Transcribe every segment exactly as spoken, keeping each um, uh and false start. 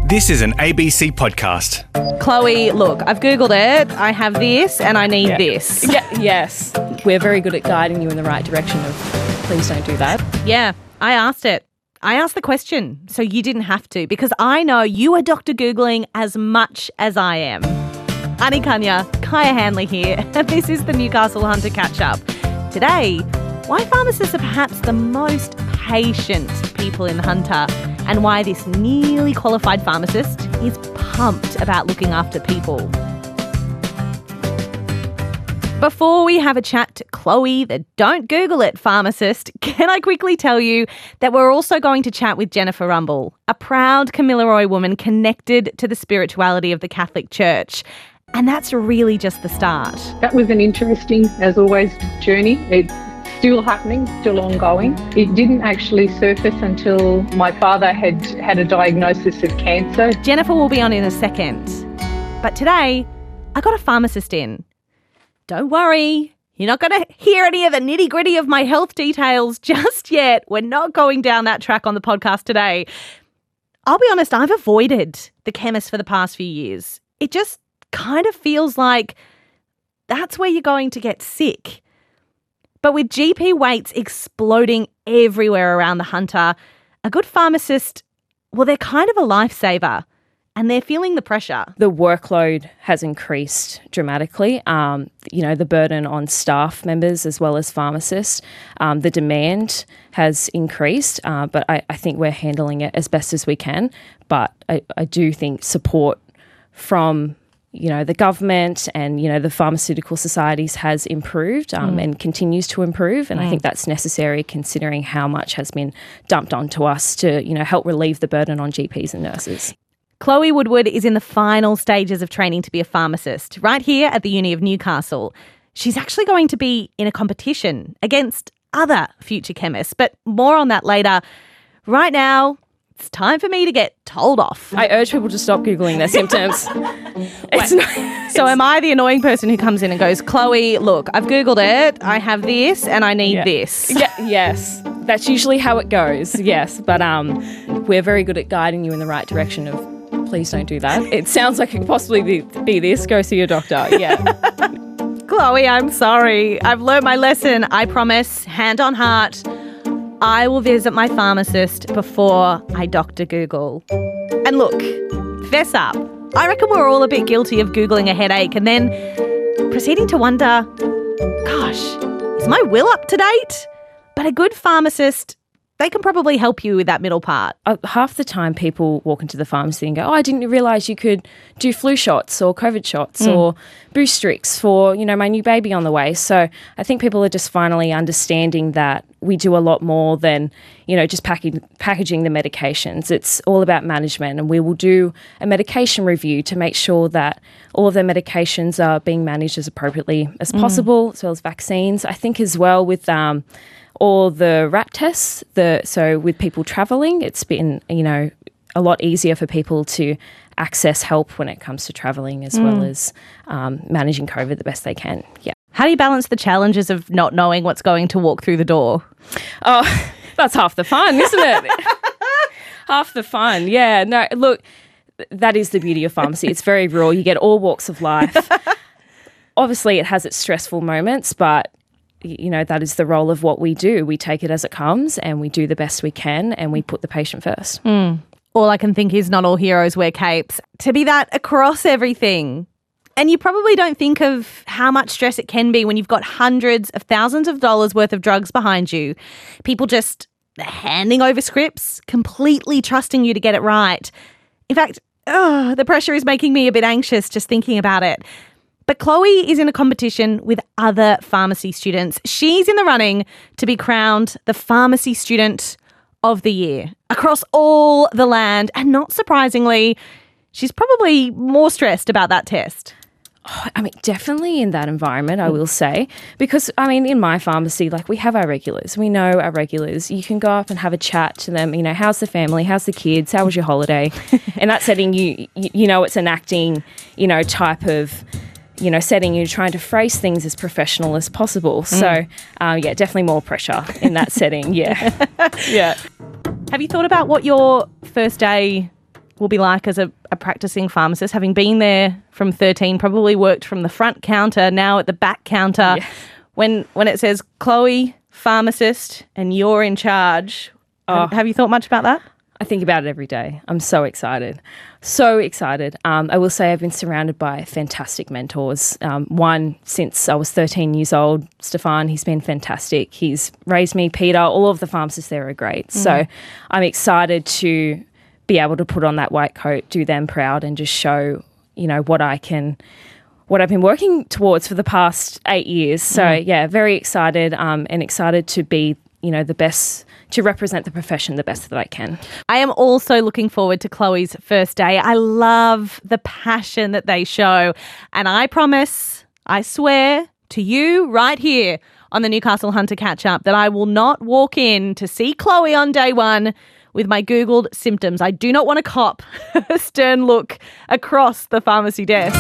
This is an A B C podcast. Chloe, look, I've Googled it. I have this and I need Yeah. this. Yeah, yes. We're very good at guiding you in the right direction of please don't do that. Yeah, I asked it. I asked the question, so you didn't have to, because I know you are Doctor Googling as much as I am. Ani Kanya, Kaya Hanley here, and this is the Newcastle Hunter Catch-Up. Today, why pharmacists are perhaps the most patient people in Hunter, and why this nearly qualified pharmacist is pumped about looking after people. Before we have a chat to Chloe, the Don't Google It pharmacist, can I quickly tell you that we're also going to chat with Jennifer Rumble, a proud Kamilaroi woman connected to the spirituality of the Catholic Church. And that's really just the start. That was an interesting, as always, journey. It's still happening, still ongoing. It didn't actually surface until my father had had a diagnosis of cancer. Jennifer will be on in a second. But today, I got a pharmacist in. Don't worry, you're not going to hear any of the nitty-gritty of my health details just yet. We're not going down that track on the podcast today. I'll be honest, I've avoided the chemist for the past few years. It just kind of feels like that's where you're going to get sick. But with G P waits exploding everywhere around the Hunter, a good pharmacist, well, they're kind of a lifesaver. And they're feeling the pressure. The workload has increased dramatically. Um, you know, the burden on staff members as well as pharmacists. Um, the demand has increased, uh, but I, I think we're handling it as best as we can. But I, I do think support from, you know, the government and, you know, the pharmaceutical societies has improved um, mm. and continues to improve. And mm. I think that's necessary considering how much has been dumped onto us to, you know, help relieve the burden on G Ps and nurses. Chloe Woodward is in the final stages of training to be a pharmacist right here at the Uni of Newcastle. She's actually going to be in a competition against other future chemists, but more on that later. Right now, it's time for me to get told off. I urge people to stop Googling their symptoms. It's not, so am I the annoying person who comes in and goes, Chloe, look, I've Googled it, I have this and I need yeah. this. Yeah, yes, that's usually how it goes, yes. But um, we're very good at guiding you in the right direction of please don't do that. It sounds like it could possibly be, be this. Go see your doctor. Yeah. Chloe, I'm sorry. I've learnt my lesson. I promise, hand on heart, I will visit my pharmacist before I Doctor Google. And look, fess up. I reckon we're all a bit guilty of Googling a headache and then proceeding to wonder, gosh, is my will up to date? But a good pharmacist, they can probably help you with that middle part. Uh, half the time people walk into the pharmacy and go, oh, I didn't realise you could do flu shots or COVID shots mm. or Boostrix for, you know, my new baby on the way. So I think people are just finally understanding that we do a lot more than, you know, just packing, packaging the medications. It's all about management, and we will do a medication review to make sure that all of their medications are being managed as appropriately as mm. possible, as well as vaccines. I think as well with um, all the R A T tests, the so with people travelling, it's been, you know, a lot easier for people to access help when it comes to travelling as mm. well as um, managing COVID the best they can. Yeah. How do you balance the challenges of not knowing what's going to walk through the door? Oh, that's half the fun, isn't it? Half the fun, yeah. No, look, that is the beauty of pharmacy. It's very raw. You get all walks of life. Obviously, it has its stressful moments, but you know, that is the role of what we do. We take it as it comes and we do the best we can and we put the patient first. Mm. All I can think is not all heroes wear capes. To be that across everything. And you probably don't think of how much stress it can be when you've got hundreds of thousands of dollars worth of drugs behind you. People just handing over scripts, completely trusting you to get it right. In fact, oh, the pressure is making me a bit anxious just thinking about it. But Chloe is in a competition with other pharmacy students. She's in the running to be crowned the Pharmacy Student of the Year across all the land. And not surprisingly, she's probably more stressed about that test. Oh, I mean, definitely in that environment, I will say, because, I mean, in my pharmacy, like, we have our regulars. We know our regulars. You can go up and have a chat to them, you know, how's the family, how's the kids, how was your holiday? In that setting, you, you you know, it's an acting, you know, type of, you know, setting. You're trying to phrase things as professional as possible. Mm. So, uh, yeah, definitely more pressure in that setting, yeah. Yeah. Have you thought about what your first day will be like as a, a practicing pharmacist, having been there from thirteen, probably worked from the front counter, now at the back counter. Yeah. When when it says Chloe, pharmacist, and you're in charge, Oh. have, have you thought much about that? I think about it every day. I'm so excited. So excited. Um, I will say I've been surrounded by fantastic mentors. Um, one, since I was thirteen years old, Stefan, he's been fantastic. He's raised me. Peter, all of the pharmacists there are great. Mm. So I'm excited to be able to put on that white coat, do them proud, and just show, you know, what I can, what I've been working towards for the past eight years. So, mm. yeah, very excited um, and excited to be, you know, the best, to represent the profession the best that I can. I am also looking forward to Chloe's first day. I love the passion that they show. And I promise, I swear to you right here on the Newcastle Hunter Catch-Up that I will not walk in to see Chloe on day one with my Googled symptoms. I do not want to cop a stern look across the pharmacy desk.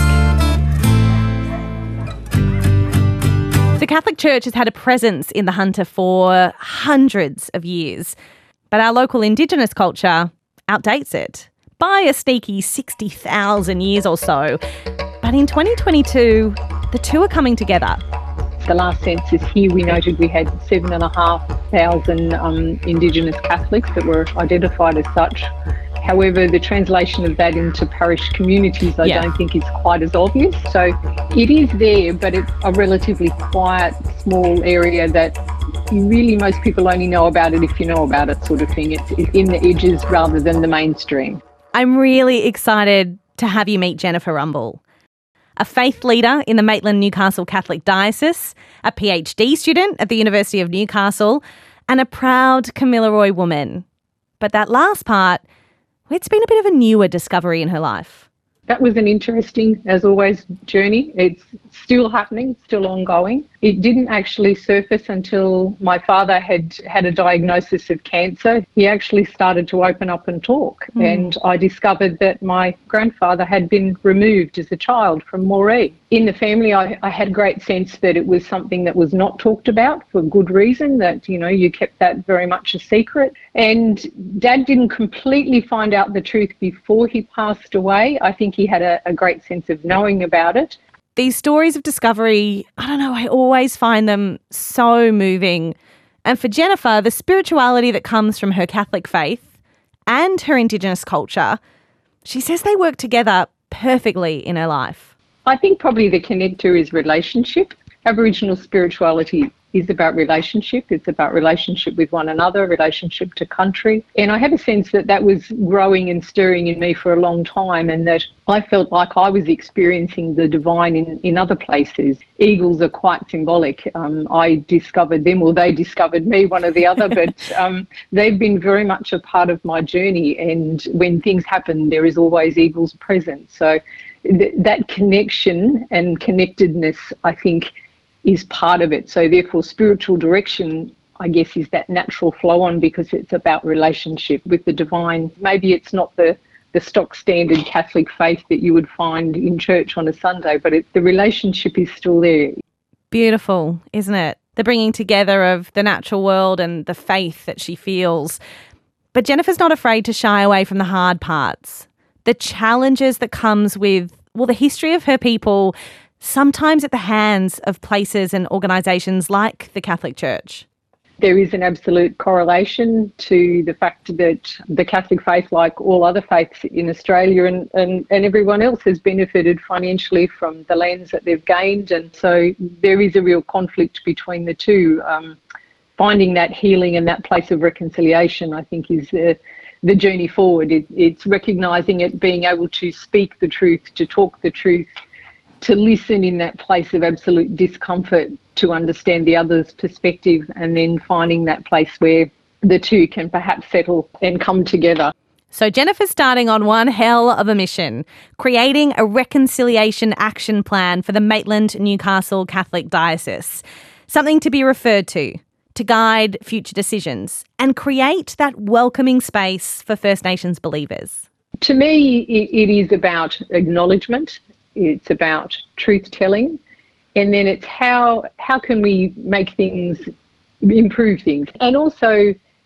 The Catholic Church has had a presence in the Hunter for hundreds of years, but our local Indigenous culture outdates it by a sneaky sixty thousand years or so. But in twenty twenty-two, the two are coming together. The last census here, we noted we had seven and a half thousand um, Indigenous Catholics that were identified as such. However, the translation of that into parish communities, I yeah. don't think is quite as obvious. So it is there, but it's a relatively quiet, small area that really most people only know about it if you know about it, sort of thing. It's, it's in the edges rather than the mainstream. I'm really excited to have you meet Jennifer Rumble, a faith leader in the Maitland Newcastle Catholic Diocese, a PhD student at the University of Newcastle, and a proud Kamilaroi woman. But that last part, it's been a bit of a newer discovery in her life. That was an interesting, as always, journey. It's still happening, still ongoing. It didn't actually surface until my father had had a diagnosis of cancer. He actually started to open up and talk. Mm. And I discovered that my grandfather had been removed as a child from Moree. In the family, I, I had a great sense that it was something that was not talked about for good reason, that, you know, you kept that very much a secret. And Dad didn't completely find out the truth before he passed away. I think he had a, a great sense of knowing about it. These stories of discovery, I don't know, I always find them so moving. And for Jennifer, the spirituality that comes from her Catholic faith and her Indigenous culture, she says they work together perfectly in her life. I think probably the connector is relationship. Aboriginal spirituality is about relationship. It's about relationship with one another, relationship to country. And I have a sense that that was growing and stirring in me for a long time, and that I felt like I was experiencing the divine in, in other places. Eagles are quite symbolic. Um, I discovered them, or they discovered me, one or the other, but um, they've been very much a part of my journey. And when things happen, there is always eagles present. So th- that connection and connectedness, I think, is part of it. So therefore, spiritual direction, I guess, is that natural flow on, because it's about relationship with the divine. Maybe it's not the, the stock standard Catholic faith that you would find in church on a Sunday, but it, the relationship is still there. Beautiful, isn't it? The bringing together of the natural world and the faith that she feels. But Jennifer's not afraid to shy away from the hard parts, the challenges that comes with, well, the history of her people, sometimes at the hands of places and organisations like the Catholic Church. There is an absolute correlation to the fact that the Catholic faith, like all other faiths in Australia and, and, and everyone else, has benefited financially from the lands that they've gained. And so there is a real conflict between the two. Um, finding that healing and that place of reconciliation, I think, is the, the journey forward. It, it's recognising it, being able to speak the truth, to talk the truth, to listen in that place of absolute discomfort, to understand the other's perspective, and then finding that place where the two can perhaps settle and come together. So Jennifer's starting on one hell of a mission, creating a reconciliation action plan for the Maitland Newcastle Catholic Diocese, something to be referred to, to guide future decisions and create that welcoming space for First Nations believers. To me, it, it is about acknowledgement. It's about truth-telling, and then it's how how can we make things, improve things. And also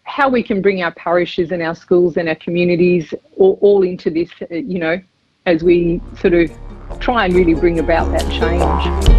how we can bring our parishes and our schools and our communities all, all into this, you know, as we sort of try and really bring about that change.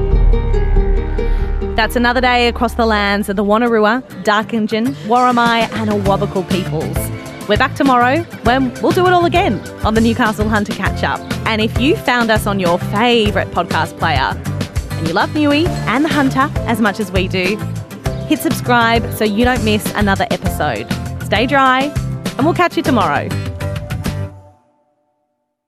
That's another day across the lands of the Wonnarua, Darkinjin, Worimi and Awabakal peoples. We're back tomorrow when we'll do it all again on the Newcastle Hunter Catch-Up. And if you found us on your favourite podcast player and you love Newey and the Hunter as much as we do, hit subscribe so you don't miss another episode. Stay dry and we'll catch you tomorrow.